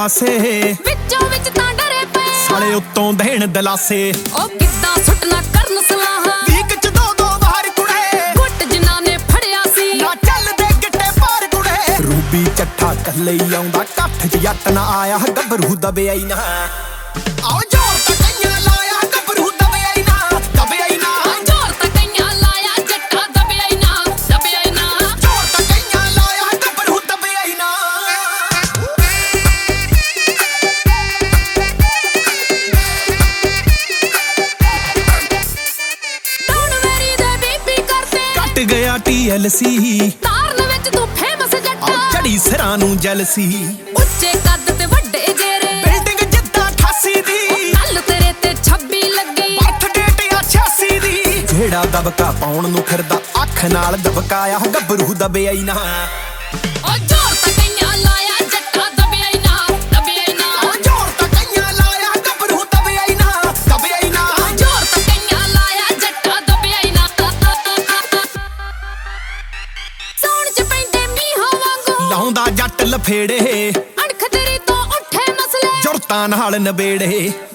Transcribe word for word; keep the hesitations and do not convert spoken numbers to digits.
ਪਾਸੇ ਵਿੱਚੋਂ ਵਿੱਚ ਤਾਂ ਡਰੇ ਪਏ ਸਾਲੇ ਉੱਤੋਂ ਦੇਣ ਦਲਾਸੇ ਉਹ ਕਿੱਦਾਂ ਸੁੱਟਣਾ ਕਰਨ ਸਲਾਹਾਂ ਵੀਕ ਚ ਦੋ ਦੋ ਵਾਰ ਕੁੜੇ ਗੁੱਟ ਜਿਨ੍ਹਾਂ ਨੇ ਫੜਿਆ ਸੀ ਨਾ ਚੱਲਦੇ ਗਿੱਟੇ ਪਾਰ ਕੁੜੇ ਰੂਬੀ ਚੱਠਾ ਕੱਲੇ ਹੀ ਆਉਂਦਾ ਕੱਠ ਚ ਜੱਟ ਨਾ ਆਇਆ ਗੱਭਰੂ ਦਬਿਆ ਹੀ ਨਾ ਆਓ ਜੋਰ ਤਾਂ ਕਈਆਂ ਲਾਇਆ ਗੱਭਰੂ ਦਬਿਆ ਹੀ ਨਾ ਦਬਿਆ ਹੀ ਨਾ ਜ਼ੋਰ ਤਾਂ ਕਈਆਂ ਲਾਇਆ ਜੱਟਾ ਦਬਿਆ ਹੀ ਨਾ ਦਬਿਆ ਹੀ ਨਾ ਜੋਰ ਤਾਂ ਕਈਆਂ ਲਾਇਆ ਗੱਭਰੂ ਦਬਿਆ ਹੀ ਨਾ ਡਾਊਨ ਵੈਰੀ ਦੇ ਬੀਬੀ ਕਰਦੇ ਕੱਟ ਗਿਆ ਟੀ ਐਲ ਸੀ ਤਾਰਨ ਵਿੱਚ ਤੂੰ ਫੇਮਸ ਜੱਟਾ ਚੜੀ ਸਿਰਾਂ ਨੂੰ ਜੈਲਸੀ ਉੱਚੇ ਕੱਦ ਤੇ ਵੱਡੇ ਜੇਰੇ ਬਿਲਡਿੰਗ ਜਿੱਦਾਂ ਅਠਾਸੀ ਦੀ ਕੱਲ ਤੇਰੇ ਤੇ ਛੱਬੀ ਲੱਗੀ ਬਰਥ ਡੇਟ ਆ ਛਿਆਸੀ ਦੀ ਜਿਹੜਾ ਦਬਕਾ ਪਾਉਣ ਨੂੰ ਫਿਰਦਾ ਅੱਖ ਨਾਲ ਦਬਕਾਇਆ ਗੱਭਰੂ ਦਬਿਆ ਹੀ ਨਾ ਉਹ ਜ਼ੋਰ ਤਾਂ ਕਈਆਂ ਲਾਇਆ ਜੱਟਾ ਦਬਿਆ ਹੀ ਨਾ ਦਬਿਆ ਹੀ ਨਾ ਉਹ ਜੋਰ ਤਾਂ ਕਈਆਂ ਲਾਇਆ ਗੱਭਰੂ ਦਬਿਆ ਹੀ ਨਾ ਦਬਿਆ ਹੀ ਨਾ ਜ਼ੋਰ ਤਾਂ ਕਈਆਂ ਲਾਇਆ ਜੱਟਾ ਦਬਿਆ ਹੀ ਨਾ ਸੌਣ ਚ ਪੈਂਦੇ ਮੀਂਹਾਂ ਵਾਂਗੂ ਲਾਉਂਦਾ ਜੱਟ ਲਫੇੜੇ ਅਣਖ ਤੇਰੀ ਤੋਂ ਉੱਠੇ ਮਸਲੇ ਜੁਰਤਾਂ ਨਾਲ ਨਬੇੜੇ